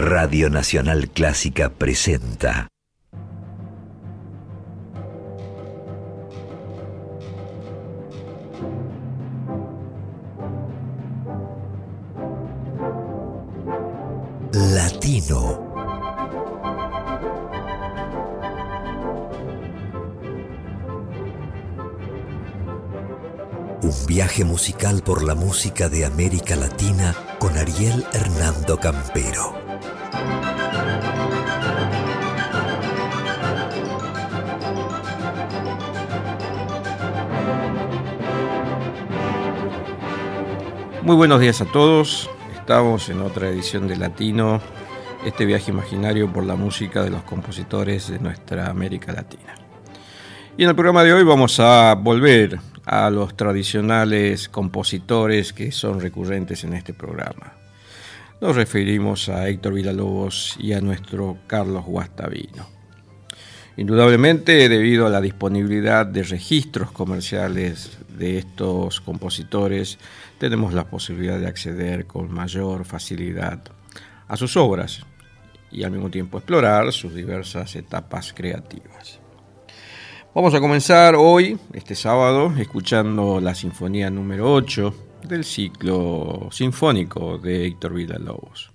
Radio Nacional Clásica presenta Latino. Un viaje musical por la música de América Latina con Ariel Hernando Campero. Muy buenos días a todos. Estamos en otra edición de Latino, este viaje imaginario por la música de los compositores de nuestra América Latina. Y en el programa de hoy vamos a volver a los tradicionales compositores que son recurrentes en este programa. Nos referimos a Héctor Villa-Lobos y a nuestro Carlos Guastavino. Indudablemente, debido a la disponibilidad de registros comerciales de estos compositores, tenemos la posibilidad de acceder con mayor facilidad a sus obras y al mismo tiempo explorar sus diversas etapas creativas. Vamos a comenzar hoy, este sábado, escuchando la Sinfonía número 8 del ciclo sinfónico de Héctor Villa-Lobos.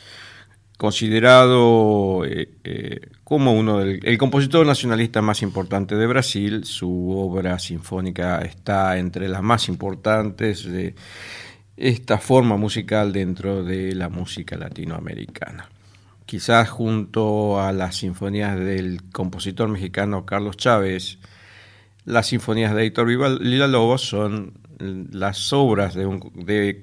Considerado como el compositor nacionalista más importante de Brasil, su obra sinfónica está entre las más importantes de esta forma musical dentro de la música latinoamericana. Quizás junto a las sinfonías del compositor mexicano Carlos Chávez, las sinfonías de Héctor Villa-Lobos son las obras de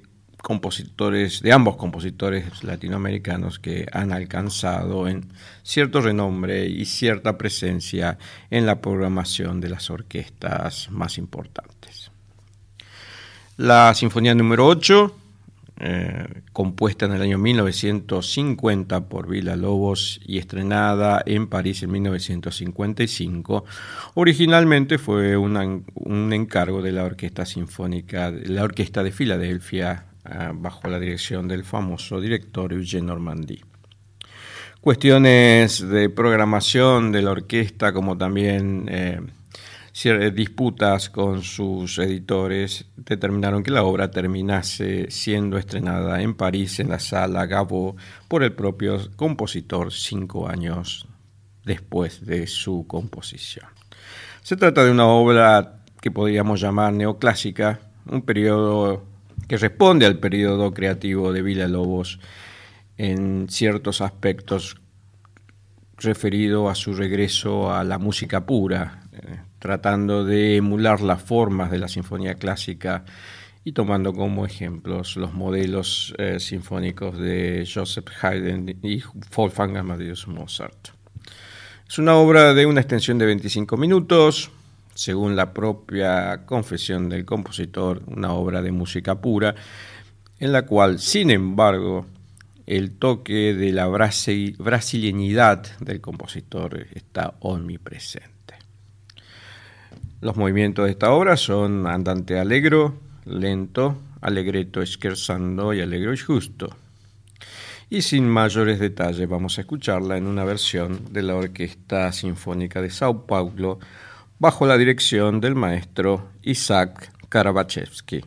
ambos compositores latinoamericanos que han alcanzado en cierto renombre y cierta presencia en la programación de las orquestas más importantes. La Sinfonía número 8, compuesta en el año 1950 por Villa-Lobos y estrenada en París en 1955, originalmente fue un encargo de la Orquesta Sinfónica, la Orquesta de Filadelfia, bajo la dirección del famoso director Eugène Normandie. Cuestiones de programación de la orquesta, como también disputas con sus editores, determinaron que la obra terminase siendo estrenada en París en la Sala Gaveau por el propio compositor 5 años después de su composición. Se trata de una obra que podríamos llamar neoclásica, un periodo que responde al periodo creativo de Villa-Lobos en ciertos aspectos referido a su regreso a la música pura, tratando de emular las formas de la sinfonía clásica y tomando como ejemplos los modelos sinfónicos de Joseph Haydn y Wolfgang Amadeus Mozart. Es una obra de una extensión de 25 minutos, según la propia confesión del compositor, una obra de música pura, en la cual, sin embargo, el toque de la brasilianidad del compositor está omnipresente. Los movimientos de esta obra son andante allegro, lento, allegretto scherzando y allegro justo. Y sin mayores detalles vamos a escucharla en una versión de la Orquesta Sinfónica de Sao Paulo bajo la dirección del maestro Isaac Karabachevsky.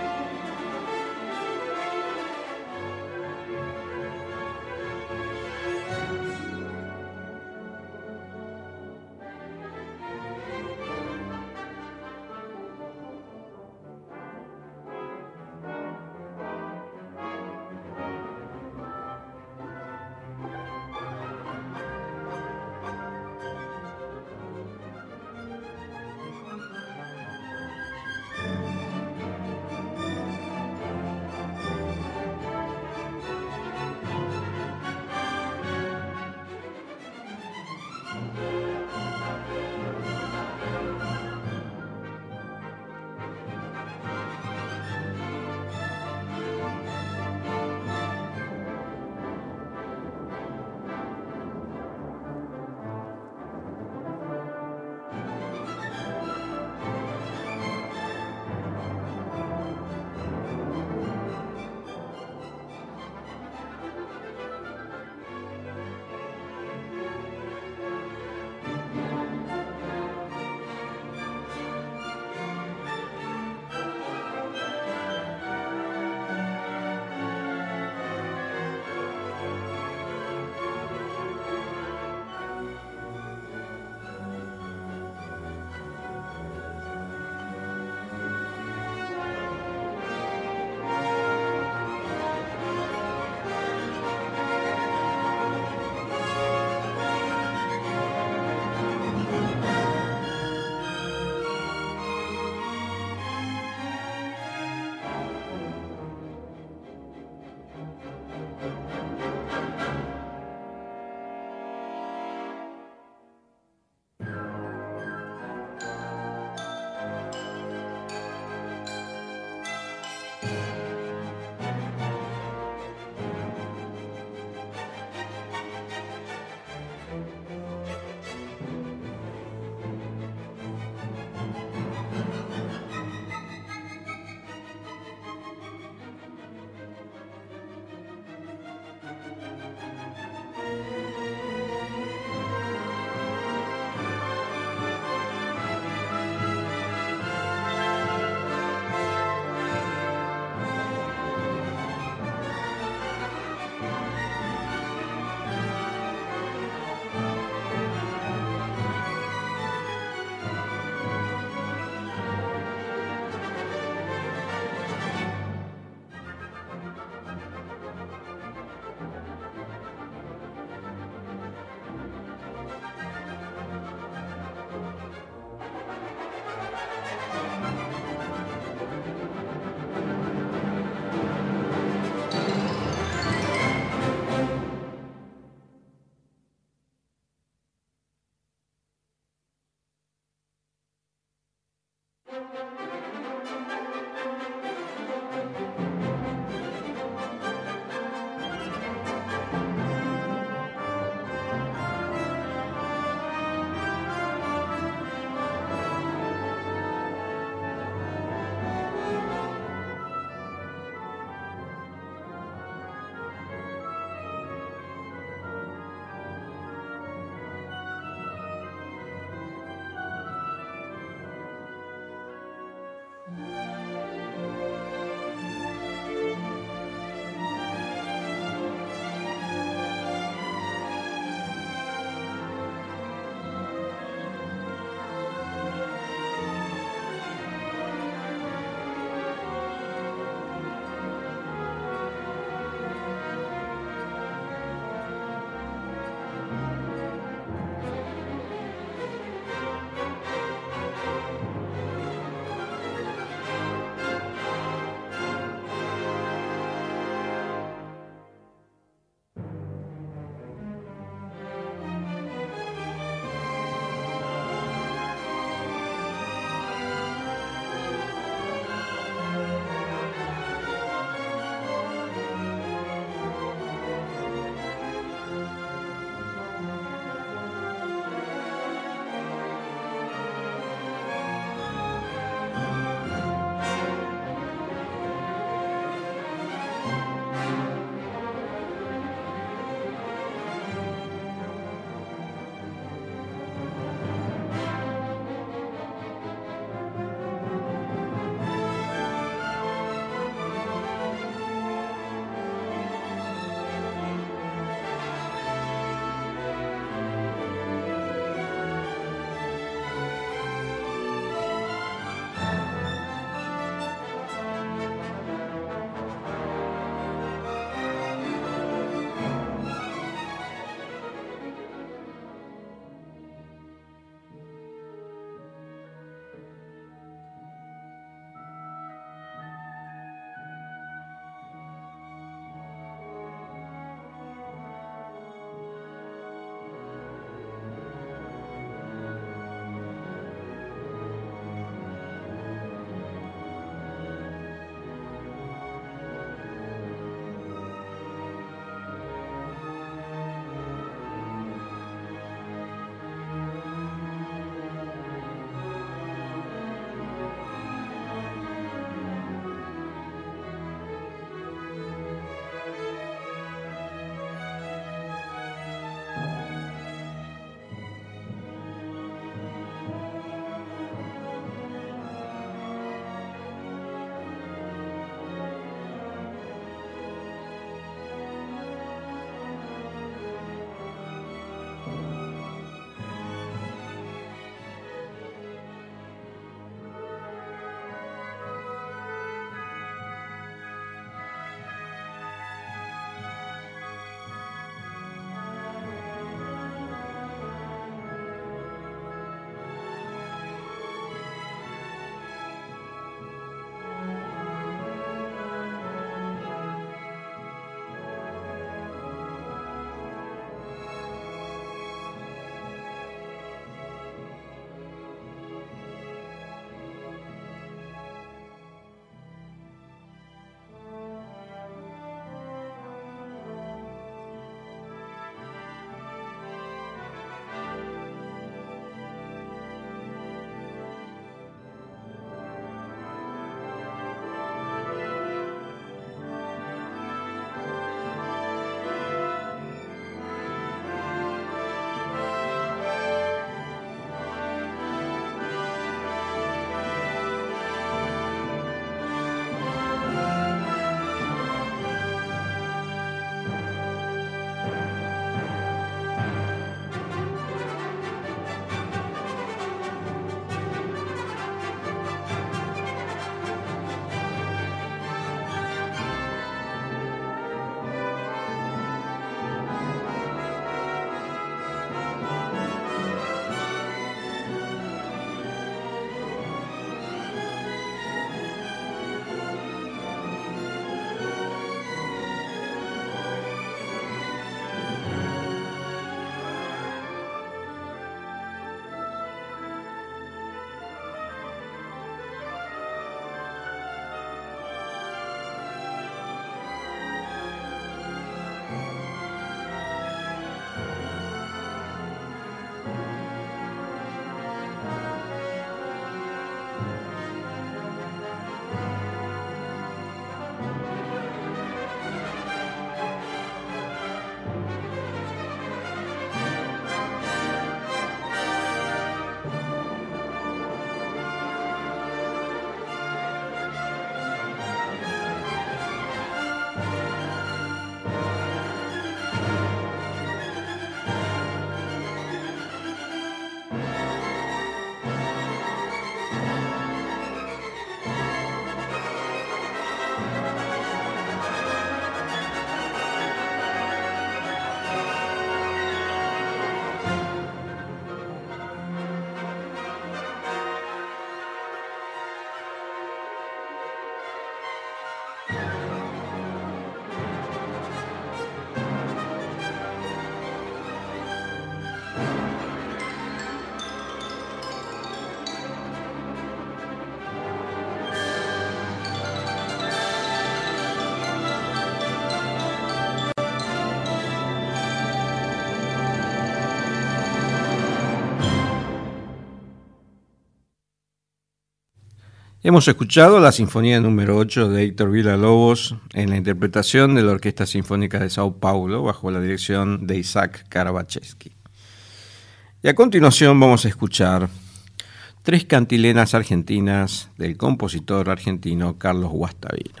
Hemos escuchado la Sinfonía número 8 de Héctor Villa-Lobos en la interpretación de la Orquesta Sinfónica de Sao Paulo bajo la dirección de Isaac Karabacheski. Y a continuación vamos a escuchar 3 cantilenas argentinas del compositor argentino Carlos Guastavino.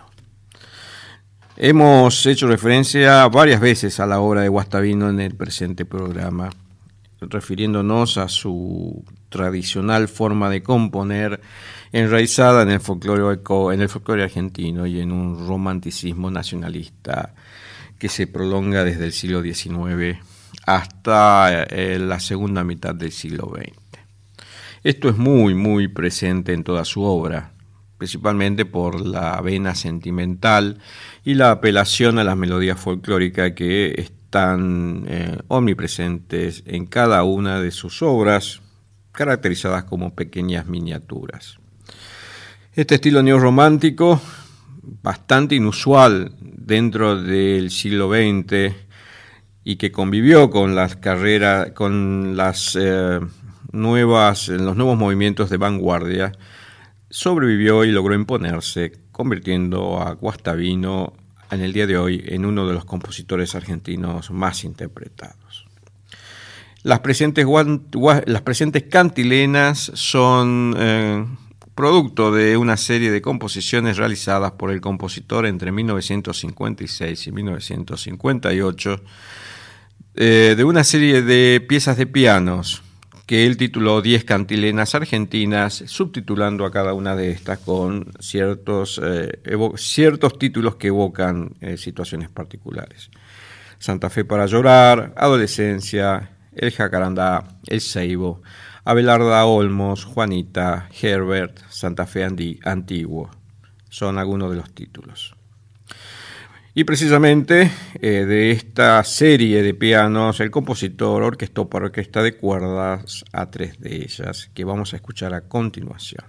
Hemos hecho referencia varias veces a la obra de Guastavino en el presente programa, refiriéndonos a su tradicional forma de componer enraizada en el folclore argentino y en un romanticismo nacionalista que se prolonga desde el siglo XIX hasta la segunda mitad del siglo XX. Esto es muy presente en toda su obra, principalmente por la vena sentimental y la apelación a las melodías folclóricas que están omnipresentes en cada una de sus obras, caracterizadas como pequeñas miniaturas. Este estilo neorromántico, bastante inusual dentro del siglo XX y que convivió con las carreras, con los nuevos movimientos de vanguardia, sobrevivió y logró imponerse, convirtiendo a Guastavino en el día de hoy en uno de los compositores argentinos más interpretados. Las presentes cantilenas son producto de una serie de composiciones realizadas por el compositor entre 1956 y 1958, de una serie de piezas de pianos que él tituló 10 cantilenas argentinas, subtitulando a cada una de estas con ciertos títulos que evocan situaciones particulares. Santa Fe para llorar, Adolescencia, El Jacarandá, El Ceibo, Abelarda Olmos, Juanita, Herbert, Santa Fe Antiguo. Son algunos de los títulos. Y precisamente de esta serie de pianos, el compositor orquestó para orquesta de cuerdas a 3 de ellas, que vamos a escuchar a continuación.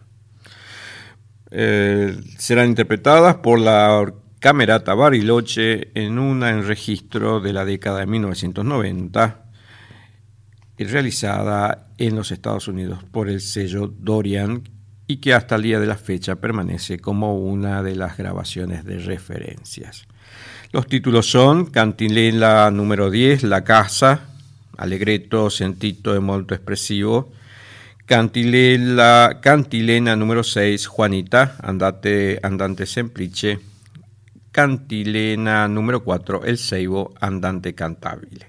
Serán interpretadas por la Camerata Bariloche en registro de la década de 1990, y realizada en los Estados Unidos por el sello Dorian, y que hasta el día de la fecha permanece como una de las grabaciones de referencias. Los títulos son Cantilena número 10, La Casa, Allegretto sentito e molto espressivo, Cantilena número 6, Juanita, Andante semplice, Cantilena número 4, El Ceibo, Andante cantabile.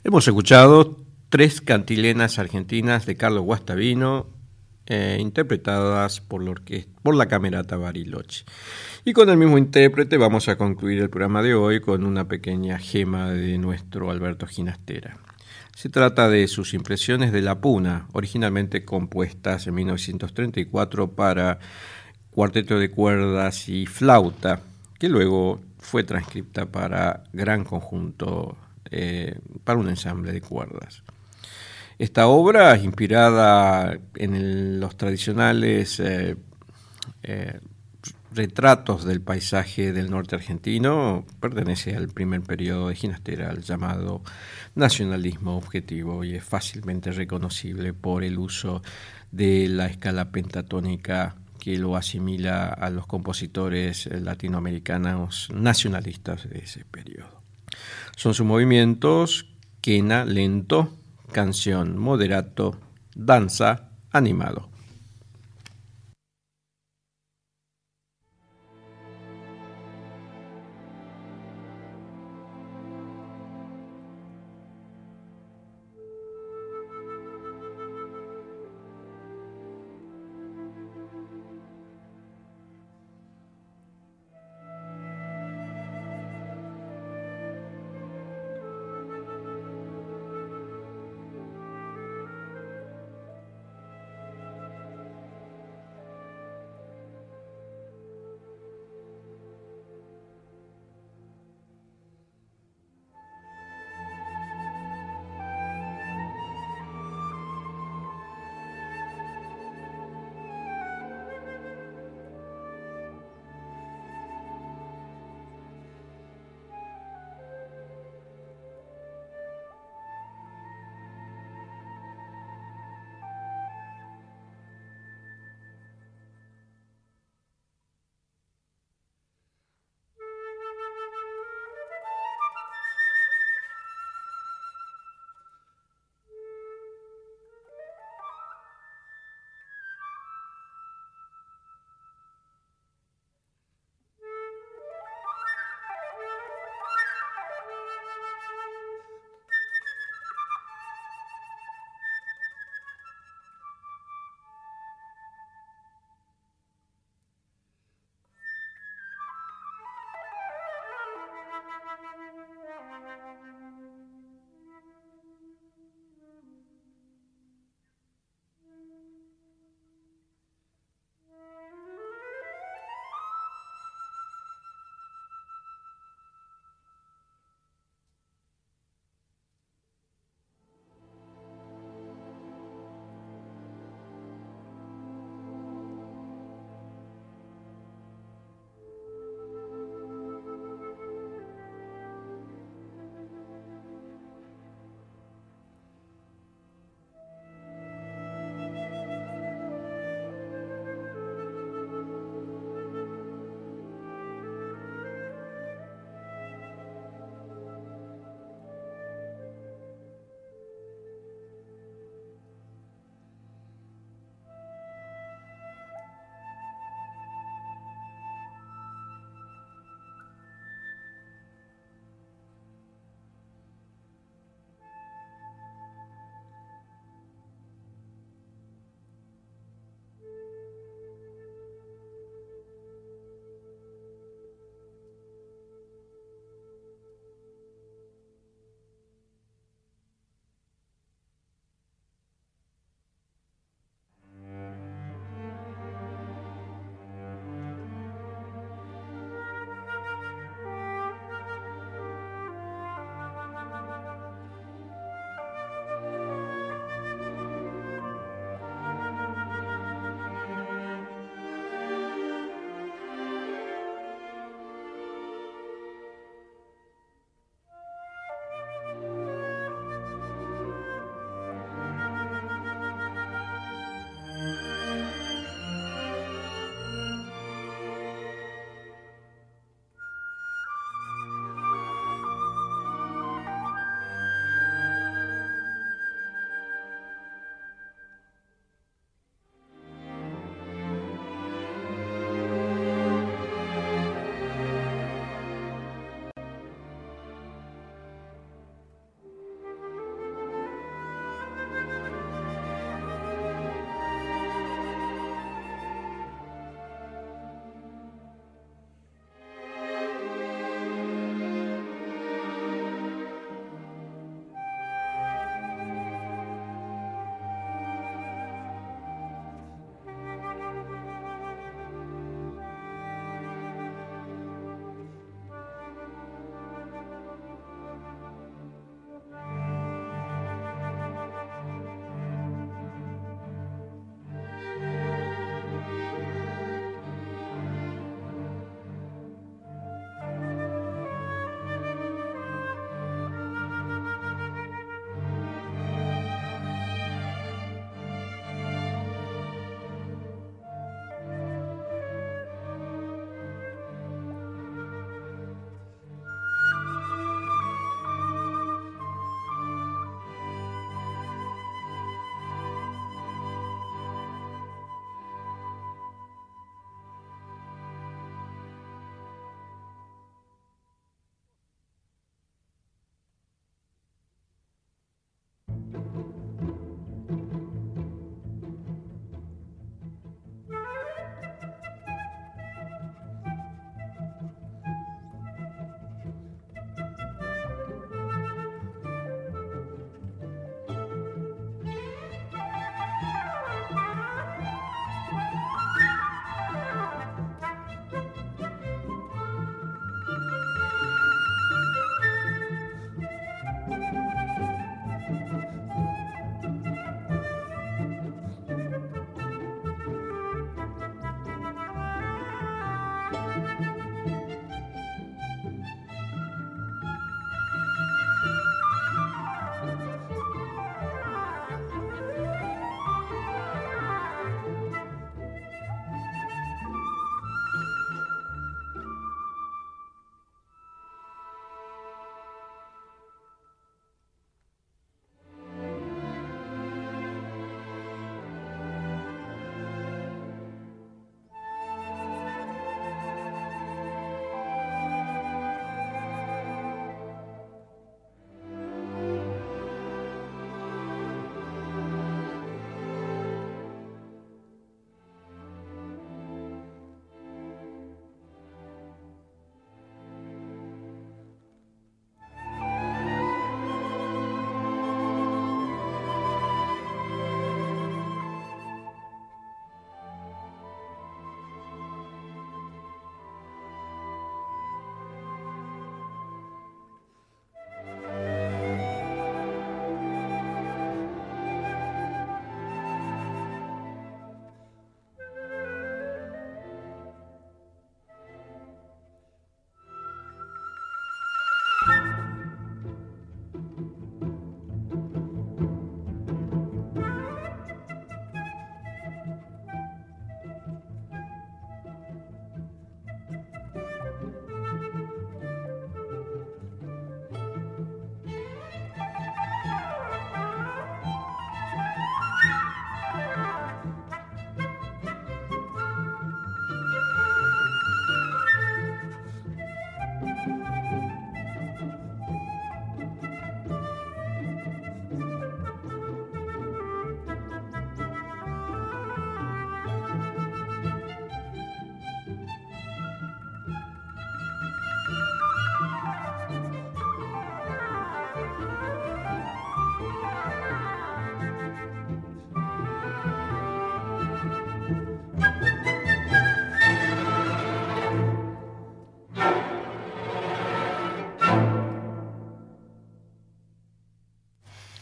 Hemos escuchado tres cantilenas argentinas de Carlos Guastavino, interpretadas por la Camerata Bariloche. Y con el mismo intérprete vamos a concluir el programa de hoy con una pequeña gema de nuestro Alberto Ginastera. Se trata de sus impresiones de La Puna, originalmente compuestas en 1934 para cuarteto de cuerdas y flauta, que luego fue transcripta para gran conjunto, para un ensamble de cuerdas. Esta obra, inspirada en los tradicionales retratos del paisaje del norte argentino, pertenece al primer periodo de Ginastera, al llamado nacionalismo objetivo, y es fácilmente reconocible por el uso de la escala pentatónica que lo asimila a los compositores latinoamericanos nacionalistas de ese periodo. Son sus movimientos: quena, lento; canción, moderato; danza, animado.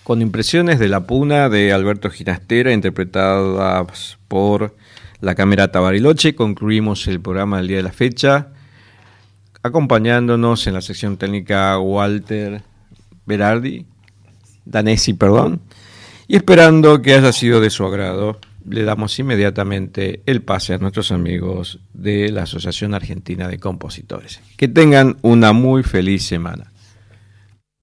con Impresiones de la Puna de Alberto Ginastera, interpretadas por la Camerata Bariloche, concluimos el programa del día de la fecha, acompañándonos en la sección técnica Walter Danesi, y esperando que haya sido de su agrado, le damos inmediatamente el pase a nuestros amigos de la Asociación Argentina de Compositores. Que tengan una muy feliz semana.